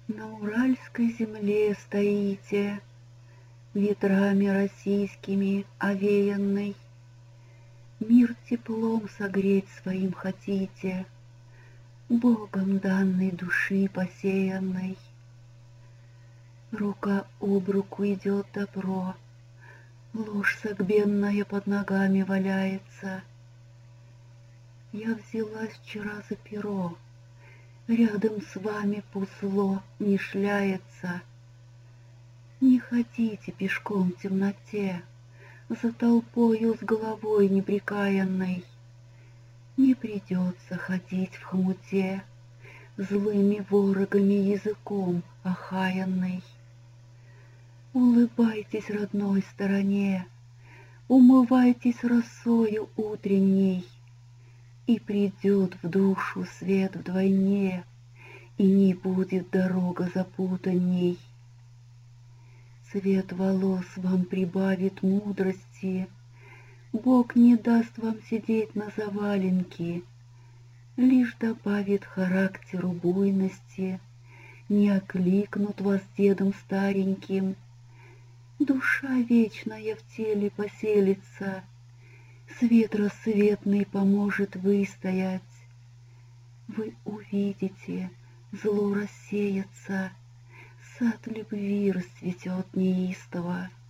На уральской земле стоите, ветрами российскими овеянный, мир теплом согреть своим хотите, Богом данной души посеянной. Рука об руку идет добро, ложь согбенная под ногами валяется. Я взялась вчера за перо, рядом с вами пусло не шляется. Не ходите пешком в темноте, за толпою с головой непрекаянной. Не придется ходить в хмуте, злыми ворогами языком охаянный. Улыбайтесь родной стороне, умывайтесь росою утренней, и придет в душу свет вдвойне, и не будет дорога запутанней. Цвет волос вам прибавит мудрости, Бог не даст вам сидеть на заваленке, лишь добавит характеру буйности, не окликнут вас дедом стареньким. Душа вечная в теле поселится, свет рассветный поможет выстоять. Вы увидите, зло рассеется, сад любви расцветет неистово.